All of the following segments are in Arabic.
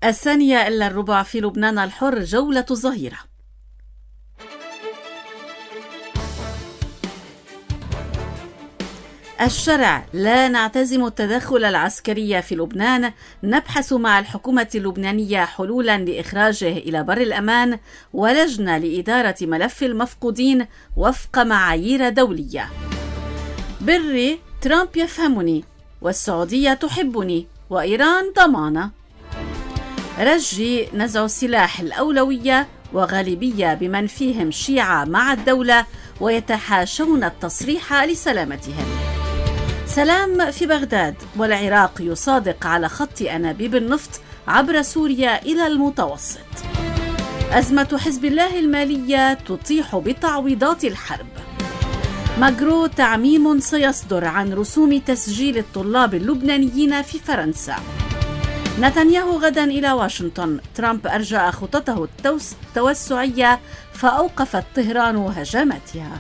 الثانية إلا الربع في لبنان الحر، جولة الظهيرة. الشرع: لا نعتزم التدخل العسكري في لبنان، نبحث مع الحكومة اللبنانية حلولا لإخراجه إلى بر الأمان ولجنة لإدارة ملف المفقودين وفق معايير دولية. بري: ترامب يفهمني والسعودية تحبني وإيران ضمانة. رجي: نزع السلاح الأولوية وغالبية بمن فيهم شيعة مع الدولة ويتحاشون التصريح لسلامتهم. سلام في بغداد والعراق يصادق على خط أنابيب النفط عبر سوريا إلى المتوسط. أزمة حزب الله المالية تطيح بتعويضات الحرب. ماكرو: تعميم سيصدر عن رسوم تسجيل الطلاب اللبنانيين في فرنسا. نتنياهو غدا إلى واشنطن. ترامب أرجأ خططه التوسعية فأوقفت طهران هجماتها.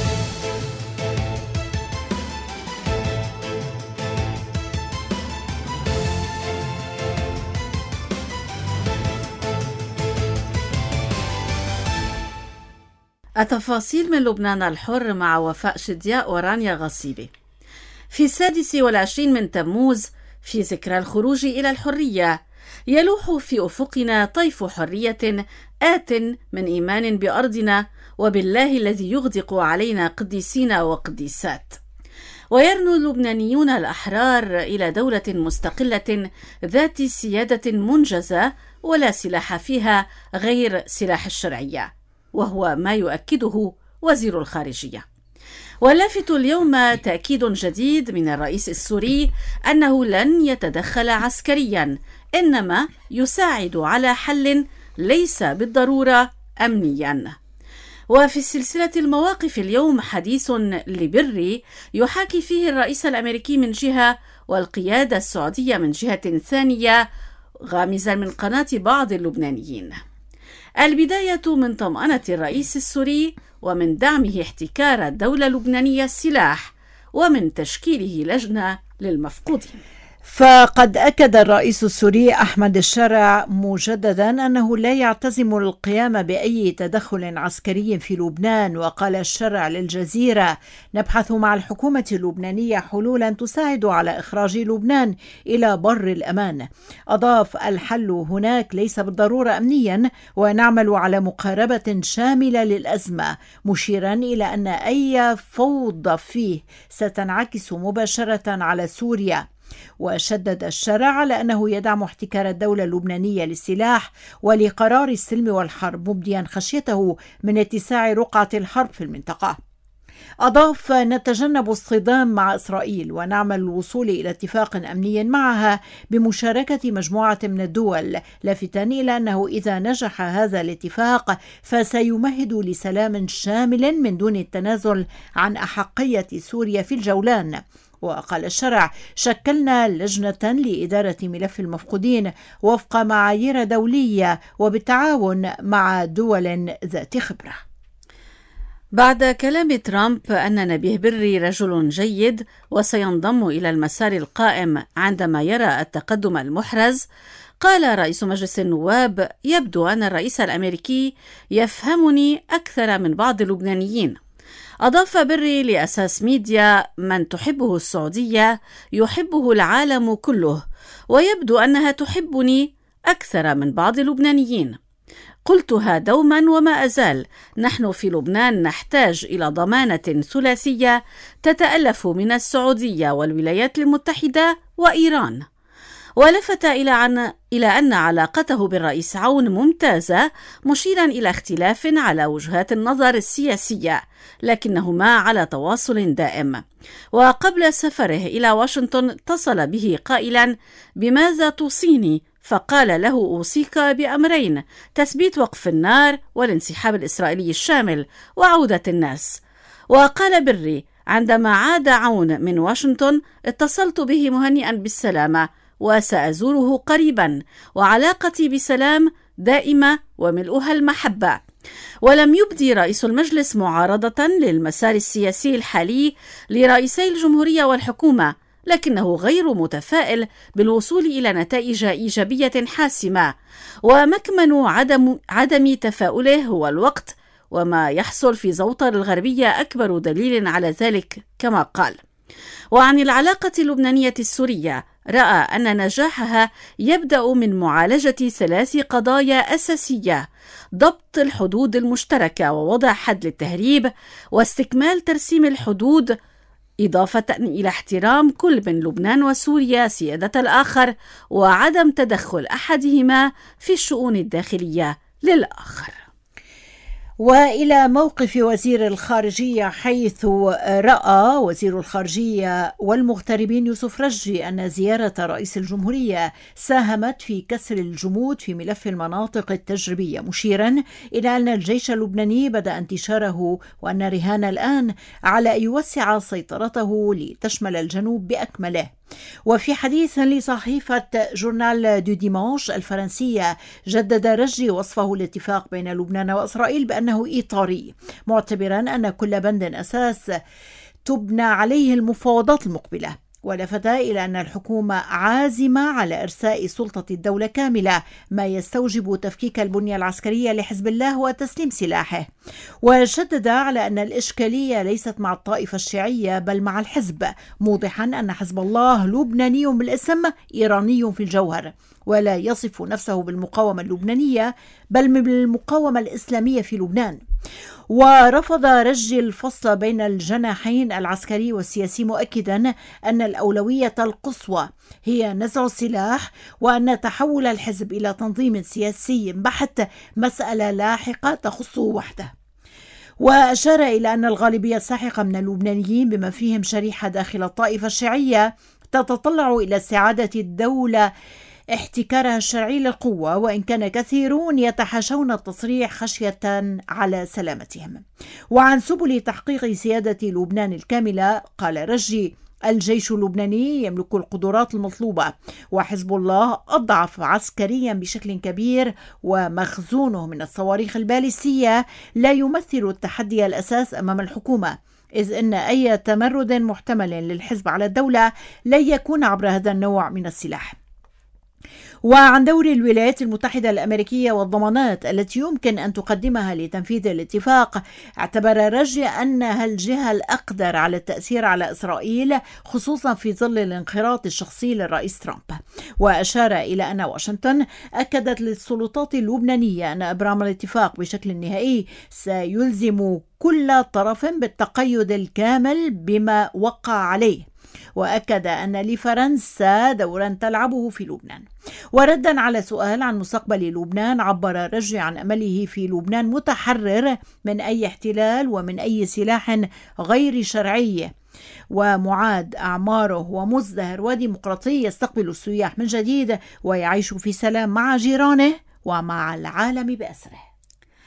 التفاصيل من لبنان الحر مع وفاء شدياء ورانيا غصيبي. في 26 من تموز، في ذكرى الخروج إلى الحرية، يلوح في أفقنا طيف حرية آت من إيمان بأرضنا وبالله الذي يغدق علينا قديسين وقديسات. ويرنو اللبنانيون الأحرار إلى دولة مستقلة ذات سيادة منجزة ولا سلاح فيها غير سلاح الشرعية، وهو ما يؤكده وزير الخارجية. واللافت اليوم تأكيد جديد من الرئيس السوري أنه لن يتدخل عسكريا، إنما يساعد على حل ليس بالضرورة أمنيا. وفي سلسلة المواقف اليوم حديث لبري يحاكي فيه الرئيس الأمريكي من جهة والقيادة السعودية من جهة ثانية، غامزا من قناة بعض اللبنانيين. البداية من طمأنة الرئيس السوري ومن دعمه احتكار الدولة اللبنانية السلاح ومن تشكيله لجنة للمفقودين. فقد أكد الرئيس السوري أحمد الشرع مجددا أنه لا يعتزم القيام بأي تدخل عسكري في لبنان. وقال الشرع للجزيرة: نبحث مع الحكومة اللبنانية حلولا تساعد على إخراج لبنان إلى بر الأمان. أضاف: الحل هناك ليس بالضرورة أمنيا ونعمل على مقاربة شاملة للأزمة، مشيرا إلى أن أي فوضى فيه ستنعكس مباشرة على سوريا. وشدد الشرع على أنه يدعم احتكار الدولة اللبنانية للسلاح ولقرار السلم والحرب، مبديا خشيته من اتساع رقعة الحرب في المنطقة. أضاف: نتجنب الصدام مع إسرائيل ونعمل للوصول إلى اتفاق أمني معها بمشاركة مجموعة من الدول، لافتا إلى أنه إذا نجح هذا الاتفاق فسيمهد لسلام شامل من دون التنازل عن أحقية سوريا في الجولان. وقال الشرع: شكلنا لجنة لإدارة ملف المفقودين وفق معايير دولية وبالتعاون مع دول ذات خبرة. بعد كلام ترامب أن نبيه بري رجل جيد وسينضم إلى المسار القائم عندما يرى التقدم المحرز، قال رئيس مجلس النواب: يبدو أن الرئيس الأمريكي يفهمني أكثر من بعض اللبنانيين. أضاف بري لأساس ميديا: من تحبه السعودية يحبه العالم كله، ويبدو أنها تحبني أكثر من بعض اللبنانيين. قلتها دوما وما أزال، نحن في لبنان نحتاج إلى ضمانة ثلاثية تتألف من السعودية والولايات المتحدة وإيران. ولفت إلى أن علاقته بالرئيس عون ممتازة، مشيرا إلى اختلاف على وجهات النظر السياسية لكنهما على تواصل دائم. وقبل سفره إلى واشنطن اتصل به قائلا: بماذا توصيني؟ فقال له: أوصيك بأمرين: تثبيت وقف النار والانسحاب الإسرائيلي الشامل وعودة الناس. وقال بري: عندما عاد عون من واشنطن اتصلت به مهنئا بالسلامة وسأزوره قريبا، وعلاقتي بسلام دائمة وملؤها المحبة. ولم يبدي رئيس المجلس معارضة للمسار السياسي الحالي لرئيسي الجمهورية والحكومة، لكنه غير متفائل بالوصول إلى نتائج إيجابية حاسمة، ومكمن عدم تفاؤله هو الوقت، وما يحصل في زوطر الغربية أكبر دليل على ذلك كما قال. وعن العلاقة اللبنانية السورية رأى أن نجاحها يبدأ من معالجة 3 قضايا أساسية: ضبط الحدود المشتركة ووضع حد للتهريب، واستكمال ترسيم الحدود، إضافة إلى احترام كل من لبنان وسوريا سيادة الآخر، وعدم تدخل أحدهما في الشؤون الداخلية للآخر. وإلى موقف وزير الخارجية، حيث رأى وزير الخارجية والمغتربين يوسف رجي أن زيارة رئيس الجمهورية ساهمت في كسر الجمود في ملف المناطق التجريبية، مشيرا إلى أن الجيش اللبناني بدأ انتشاره وأن رهان الآن على أن يوسع سيطرته لتشمل الجنوب بأكمله. وفي حديث لصحيفة جورنال دو ديمانش الفرنسية، جدد رجي وصفه الاتفاق بين لبنان وإسرائيل بأنه إطاري، معتبرا أن كل بند أساس تبنى عليه المفاوضات المقبلة، ولفت إلى أن الحكومة عازمة على إرساء سلطة الدولة كاملة، ما يستوجب تفكيك البنية العسكرية لحزب الله وتسليم سلاحه. وشدد على أن الإشكالية ليست مع الطائفة الشيعية بل مع الحزب، موضحا أن حزب الله لبناني بالاسم إيراني في الجوهر، ولا يصف نفسه بالمقاومة اللبنانية بل بالمقاومة الإسلامية في لبنان. ورفض رجي الفصل بين الجناحين العسكري والسياسي، مؤكدا أن الأولوية القصوى هي نزع السلاح، وأن تحول الحزب إلى تنظيم سياسي بحت مسألة لاحقة تخصه وحده. وأشار إلى أن الغالبية الساحقة من اللبنانيين بما فيهم شريحة داخل الطائفة الشيعية تتطلع إلى استعادة الدولة احتكارها الشرعي للقوة، وإن كان كثيرون يتحاشون التصريح خشية على سلامتهم. وعن سبل تحقيق سيادة لبنان الكاملة قال رجي: الجيش اللبناني يملك القدرات المطلوبة، وحزب الله أضعف عسكريا بشكل كبير، ومخزونه من الصواريخ الباليستية لا يمثل التحدي الأساس أمام الحكومة، إذ أن أي تمرد محتمل للحزب على الدولة لن يكون عبر هذا النوع من السلاح. وعن دور الولايات المتحدة الأمريكية والضمانات التي يمكن أن تقدمها لتنفيذ الاتفاق، اعتبر رجي أنها الجهة الأقدر على التأثير على إسرائيل، خصوصا في ظل الانخراط الشخصي للرئيس ترامب. وأشار إلى أن واشنطن أكدت للسلطات اللبنانية أن إبرام الاتفاق بشكل نهائي سيلزم كل طرف بالتقيد الكامل بما وقع عليه، وأكد أن لفرنسا دورا تلعبه في لبنان. وردا على سؤال عن مستقبل لبنان، عبر رجي عن أمله في لبنان متحرر من أي احتلال ومن أي سلاح غير شرعي، ومعاد أعماره ومزدهر وديمقراطي يستقبل السياح من جديد ويعيش في سلام مع جيرانه ومع العالم بأسره.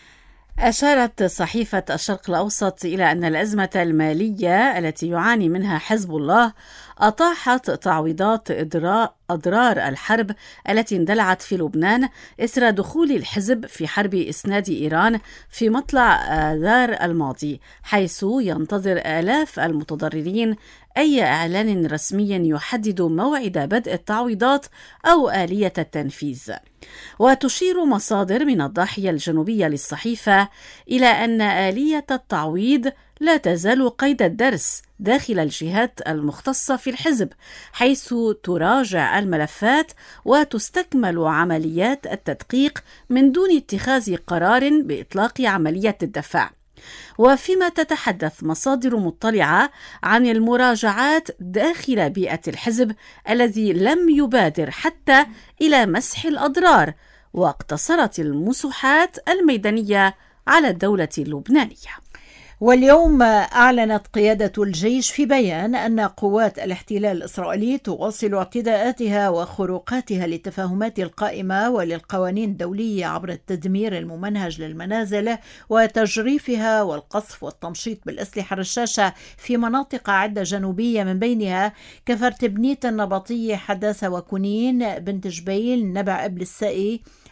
أشارت صحيفة الشرق الأوسط إلى أن الأزمة المالية التي يعاني منها حزب الله أطاحت تعويضات أضرار الحرب التي اندلعت في لبنان إثر دخول الحزب في حرب إسناد إيران في مطلع آذار الماضي، حيث ينتظر آلاف المتضررين أي إعلان رسمي يحدد موعد بدء التعويضات أو آلية التنفيذ. وتشير مصادر من الضاحية الجنوبية للصحيفة إلى أن آلية التعويض لا تزال قيد الدرس داخل الجهات المختصة في الحزب، حيث تراجع الملفات وتستكمل عمليات التدقيق من دون اتخاذ قرار بإطلاق عملية الدفع. وفيما تتحدث مصادر مطلعة عن المراجعات داخل بيئة الحزب الذي لم يبادر حتى إلى مسح الأضرار، واقتصرت المساحات الميدانية على الدولة اللبنانية. واليوم أعلنت قيادة الجيش في بيان أن قوات الاحتلال الإسرائيلي تواصل اعتداءاتها وخروقاتها للتفاهمات القائمة وللقوانين الدولية عبر التدمير الممنهج للمنازل وتجريفها والقصف والتمشيط بالأسلحة الرشاشة في مناطق عدة جنوبية، من بينها كفر تبنيت النبطية، حداثة وكنين، بنت جبيل، نبع إبل السائي،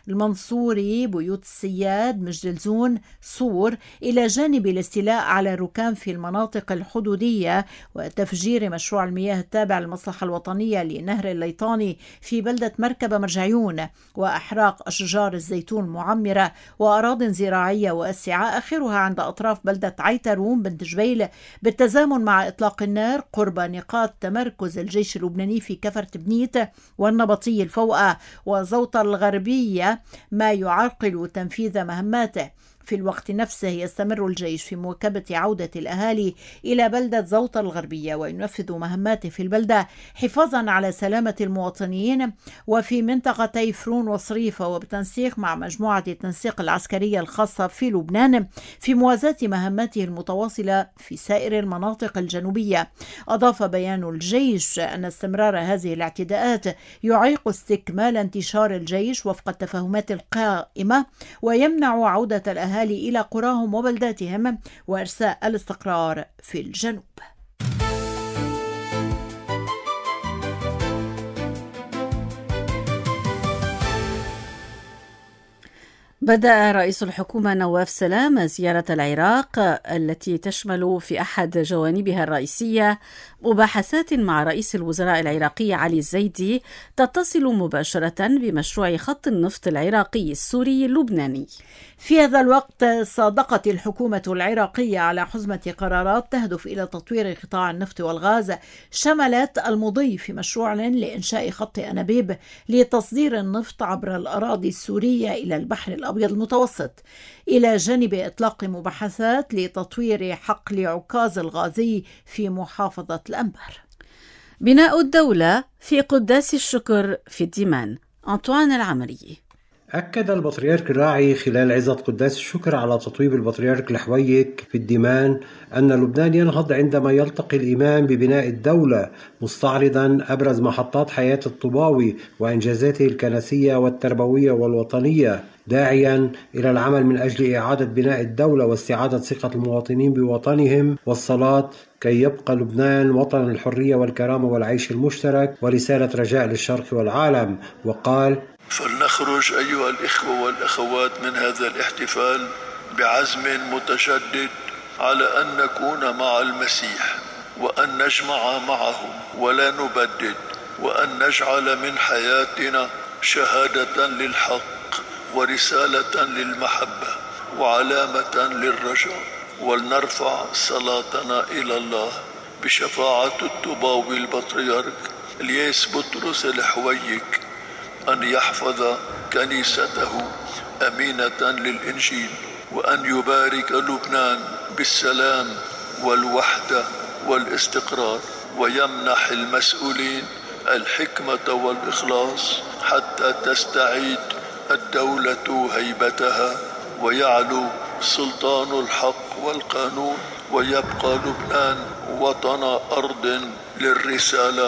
المنصوري، بيوت السياد، مجدلزون، صور، إلى جانب الاستيلاء على الركام في المناطق الحدودية وتفجير مشروع المياه التابع للمصلحة الوطنية لنهر الليطاني في بلدة مركبة مرجعيون، وأحراق أشجار الزيتون المعمرة وأراضٍ زراعية واسعة، آخرها عند أطراف بلدة عيتروم بنت جبيل، بالتزامن مع إطلاق النار قرب نقاط تمركز الجيش اللبناني في كفر تبنيت والنبطي الفوقة وزوطة الغربية، ما يعرقل تنفيذ مهماته. في الوقت نفسه يستمر الجيش في مواكبة عودة الأهالي إلى بلدة زوطة الغربية وينفذ مهماته في البلدة حفاظا على سلامة المواطنين وفي منطقتي فرون وصريفة، وبتنسيق مع مجموعة التنسيق العسكرية الخاصة في لبنان في موازاة مهماته المتواصلة في سائر المناطق الجنوبية. أضاف بيان الجيش أن استمرار هذه الاعتداءات يعيق استكمال انتشار الجيش وفق التفاهمات القائمة ويمنع عودة الأهالي إلى قراهم وبلداتهم وإرساء الاستقرار في الجنوب. بدأ رئيس الحكومة نواف سلام زيارة العراق التي تشمل في أحد جوانبها الرئيسية مباحثات مع رئيس الوزراء العراقي علي الزيدي تتصل مباشرة بمشروع خط النفط العراقي السوري اللبناني. في هذا الوقت صادقت الحكومة العراقية على حزمة قرارات تهدف إلى تطوير قطاع النفط والغاز، شملت المضي في مشروع لإنشاء خط أنابيب لتصدير النفط عبر الأراضي السورية إلى البحر الأبيض المتوسط، إلى جانب إطلاق مباحثات لتطوير حقل عكاظ الغازي في محافظة الأنبار. بناء الدولة في قداس الشكر في الديمان. أنطوان العمري. أكد البطريرك الراعي خلال عظة قداس الشكر على تطويب البطريرك الحويك في الديمان أن لبنان ينهض عندما يلتقي الإمام ببناء الدولة، مستعرضا أبرز محطات حياة الطوباوي وإنجازاته الكنسية والتربوية والوطنية، داعيا إلى العمل من أجل إعادة بناء الدولة واستعادة ثقة المواطنين بوطنهم والصلاة كي يبقى لبنان وطن الحرية والكرامة والعيش المشترك ورسالة رجاء للشرق والعالم. وقال: فلنخرج أيها الإخوة والأخوات من هذا الاحتفال بعزم متشدد على أن نكون مع المسيح وأن نجمع معه ولا نبدد، وأن نجعل من حياتنا شهادة للحق ورسالة للمحبة وعلامة للرجاء، ولنرفع صلاتنا إلى الله بشفاعة الطوباوي البطريرك الياس بطرس الحويك أن يحفظ كنيسته أمينة للإنجيل، وأن يبارك لبنان بالسلام والوحدة والاستقرار، ويمنح المسؤولين الحكمة والإخلاص حتى تستعيد الدولة هيبتها ويعلو سلطان الحق والقانون، ويبقى لبنان وطن أرض للرسالة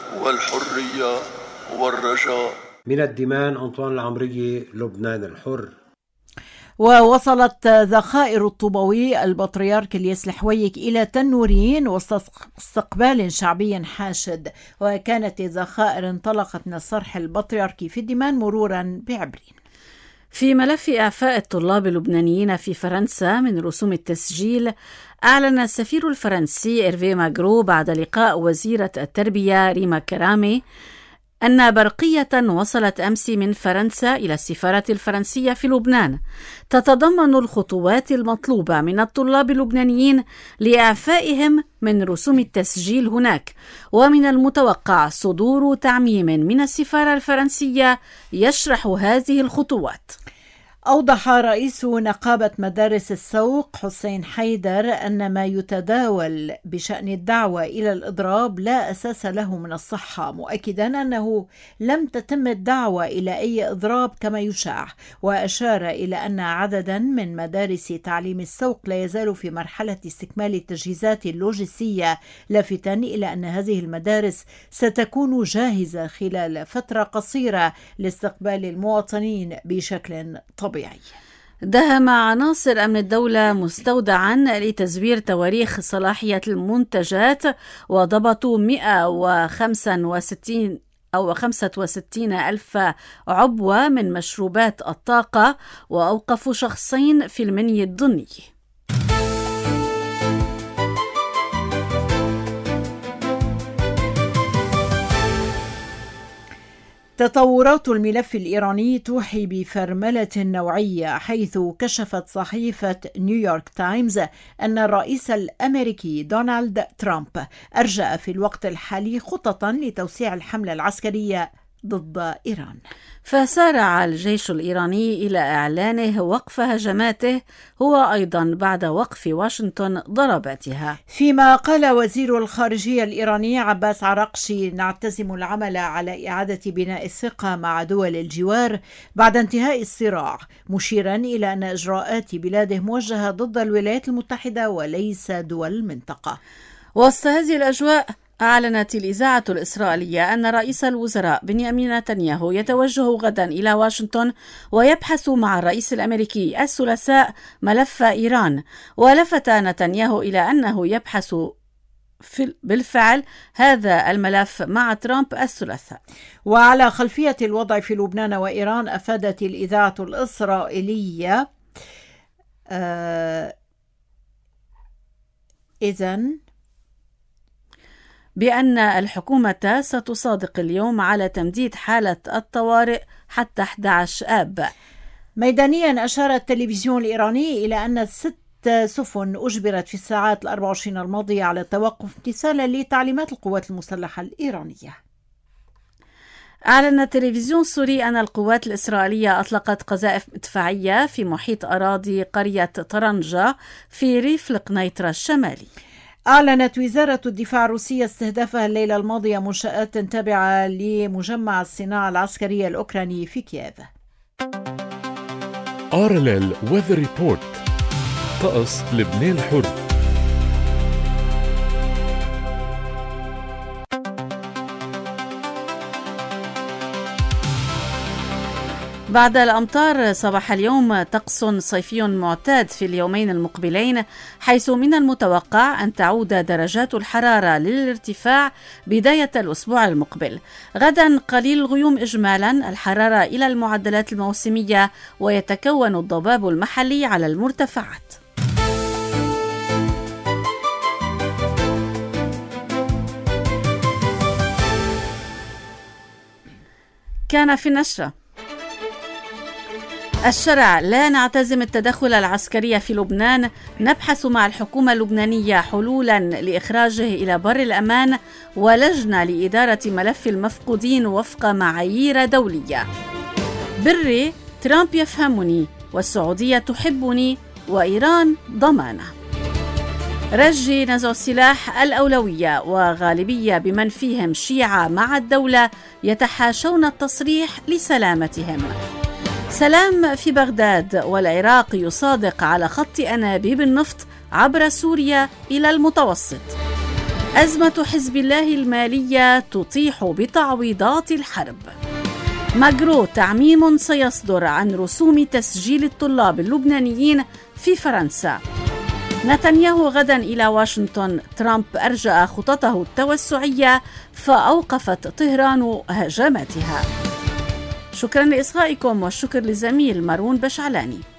والحرية والرجاء. من الديمان أنطوان العمري، لبنان الحر. ووصلت ذخائر الطوباوي البطريرك الياس الحويك إلى تنورين وسط استقبال شعبي حاشد، وكانت الذخائر انطلقت من الصرح البطريركي في الديمان مرورا بعبرين. في ملف إعفاء الطلاب اللبنانيين في فرنسا من رسوم التسجيل، أعلن السفير الفرنسي إيرفي ماغرو بعد لقاء وزيرة التربية ريما كرامي أن برقية وصلت أمس من فرنسا إلى السفارة الفرنسية في لبنان تتضمن الخطوات المطلوبة من الطلاب اللبنانيين لإعفائهم من رسوم التسجيل هناك، ومن المتوقع صدور تعميم من السفارة الفرنسية يشرح هذه الخطوات. أوضح رئيس نقابة مدارس السوق حسين حيدر أن ما يتداول بشأن الدعوة إلى الإضراب لا أساس له من الصحة، مؤكدا أنه لم تتم الدعوة إلى أي إضراب كما يشاع، وأشار إلى أن عددا من مدارس تعليم السوق لا يزال في مرحلة استكمال التجهيزات اللوجستية، لافتا إلى أن هذه المدارس ستكون جاهزة خلال فترة قصيرة لاستقبال المواطنين بشكل طبيعي. دهم عناصر أمن الدولة مستودعا لتزوير تواريخ صلاحية المنتجات، وضبطوا 165 أو 65,000 عبوة من مشروبات الطاقة، وأوقفوا شخصين في المني الظني. تطورات الملف الإيراني توحي بفرملة نوعية، حيث كشفت صحيفة نيويورك تايمز أن الرئيس الأمريكي دونالد ترامب أرجأ في الوقت الحالي خططا لتوسيع الحملة العسكرية ضد إيران. فسارع الجيش الإيراني إلى إعلانه وقف هجماته هو أيضا بعد وقف واشنطن ضرباتها. فيما قال وزير الخارجية الإيراني عباس عراقشي: نعتزم العمل على إعادة بناء الثقة مع دول الجوار بعد انتهاء الصراع، مشيرا إلى أن إجراءات بلاده موجهة ضد الولايات المتحدة وليس دول المنطقة. وسط هذه الأجواء أعلنت الإذاعة الإسرائيلية أن رئيس الوزراء بنيامين نتنياهو يتوجه غدا إلى واشنطن ويبحث مع الرئيس الأمريكي الثلاثاء ملف إيران. ولفت نتنياهو إلى أنه يبحث بالفعل هذا الملف مع ترامب الثلاثاء. وعلى خلفية الوضع في لبنان وإيران، أفادت الإذاعة الإسرائيلية بأن الحكومة ستصادق اليوم على تمديد حالة الطوارئ حتى 11 آب. ميدانيا أشار التلفزيون الإيراني إلى أن 6 سفن أجبرت في الساعات 24 الماضية على التوقف امتثالا لتعليمات القوات المسلحة الإيرانية. أعلن التلفزيون السوري أن القوات الإسرائيلية أطلقت قذائف مدفعية في محيط أراضي قرية طرنجة في ريف القنيطرة الشمالي. أعلنت وزارة الدفاع الروسية استهدافها الليلة الماضية منشآت تابعة لمجمع الصناعة العسكرية الأوكراني في كييف. RLL Weather Report. طقس لبنان الحر. بعد الأمطار صباح اليوم طقس صيفي معتاد في اليومين المقبلين، حيث من المتوقع أن تعود درجات الحرارة للارتفاع بداية الأسبوع المقبل. غدا قليل الغيوم إجمالا، الحرارة إلى المعدلات الموسمية، ويتكون الضباب المحلي على المرتفعات. كان في النشرة: الشرع: لا نعتزم التدخل العسكري في لبنان، نبحث مع الحكومة اللبنانية حلولا لإخراجه إلى بر الأمان ولجنة لإدارة ملف المفقودين وفق معايير دولية. بري: ترامب يفهمني والسعودية تحبني وإيران ضمانة. رجي نزع السلاح الأولوية، وغالبية بمن فيهم شيعة مع الدولة يتحاشون التصريح لسلامتهم. سلام في بغداد، والعراق يصادق على خط أنابيب النفط عبر سوريا إلى المتوسط. أزمة حزب الله المالية تطيح بتعويضات الحرب. ماكرو: تعميم سيصدر عن رسوم تسجيل الطلاب اللبنانيين في فرنسا. نتنياهو غدا إلى واشنطن، ترامب أرجأ خططه التوسعية فأوقفت طهران هجماتها. شكرا لإصغائكم، والشكر للزميل مارون بشعلاني.